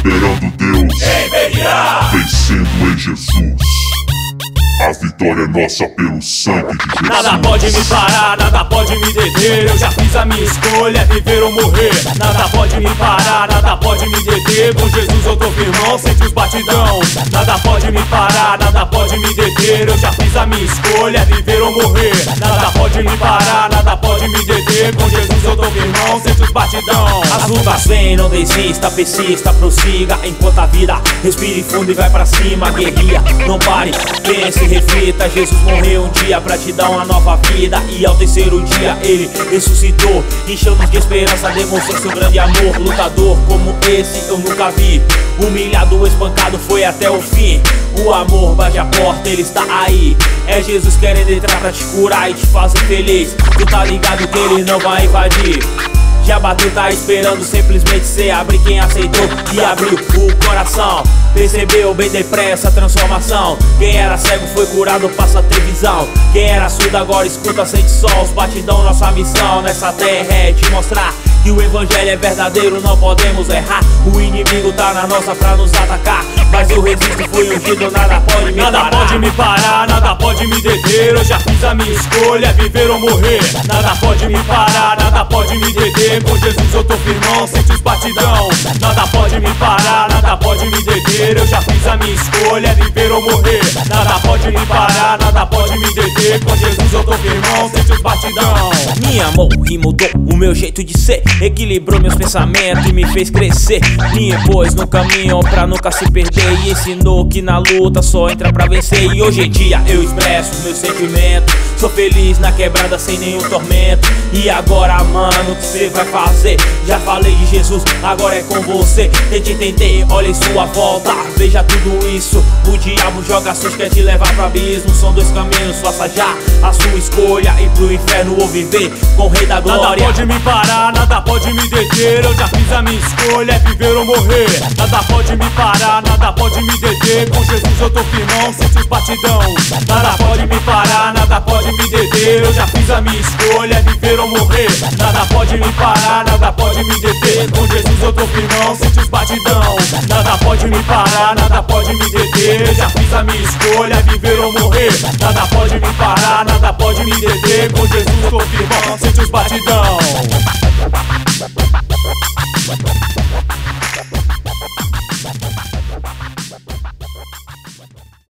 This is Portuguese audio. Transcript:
esperando Deus, vencendo em Jesus. A vitória é nossa pelo sangue de Jesus. Nada pode me parar, nada pode me deter. Eu já fiz a minha escolha, viver ou morrer. Nada pode me parar, nada pode me deter. Com Jesus eu tô firmão, sente os batidão. Nada pode me parar, nada pode me deter. Eu já fiz a minha escolha, viver ou morrer. Nada pode me parar, nada pode me deter. Com Jesus eu tô firmão, sente os batidão. As lutas vêm, não desista, persista, prossiga. Enquanto a vida, respire fundo e vai pra cima. Guerrilha, não pare, pense, reflita. Jesus morreu um dia pra te dar uma nova vida. E ao terceiro dia ele ressuscitou, encheu-nos de esperança, demonstrou seu grande amor. Lutador como esse eu nunca vi, humilhado, espancado, foi até o fim. O amor bate a porta, ele está aí. É Jesus querendo entrar pra te curar e te fazer feliz. Tu tá ligado que ele não vai invadir. Já bateu, tá esperando simplesmente cê abrir. Quem aceitou e abriu o coração percebeu bem depressa a transformação. Quem era cego foi curado, passa a ter visão. Quem era surdo agora escuta, sente só os batidão. Nossa missão nessa terra é te mostrar que o evangelho é verdadeiro, não podemos errar. O inimigo tá na nossa pra nos atacar, mas eu resisto, fui ungido, nada pode me parar. Nada pode me parar, nada pode me deter. Eu já fiz a minha escolha, viver ou morrer. Nada pode me parar, nada pode me deter. Com Jesus eu tô firmão, sente os batidão. Nada pode me parar, nada pode me deter. Eu já fiz a minha escolha, viver ou morrer. Nada pode me parar, nada pode me deter. Com Jesus eu tô firmão, sente os batidão. Me amou e mudou o meu jeito de ser, equilibrou meus pensamentos e me fez crescer. Me impôs no caminho pra nunca se perder e ensinou que na luta só entra pra vencer. E hoje em dia eu expresso os meus sentimentos, sou feliz na quebrada sem nenhum tormento. E agora, mano, o que cê vai fazer? Já falei de Jesus, agora é com você. Tente entender, olha em sua volta, veja tudo isso. O diabo joga susto, quer te levar pro abismo. São dois caminhos, faça já a sua escolha. Ir pro inferno ou viver com o rei da glória. Nada pode me parar, nada pode me deter. Eu já fiz a minha escolha, é viver ou morrer. Nada pode me parar, nada pode me deter. Com Jesus eu tô firmão, sente os batidão. Nada pode me parar, nada pode me deter. Eu já fiz a minha escolha, é viver ou morrer. Nada pode me parar, nada pode me deter. Com Jesus eu tô firmão, sente os batidão. Nada pode me parar, nada pode me deter. Eu já fiz a minha escolha, é viver ou morrer. Nada pode me parar, nada pode me deter. Com Jesus eu tô firmão, sente os batidão.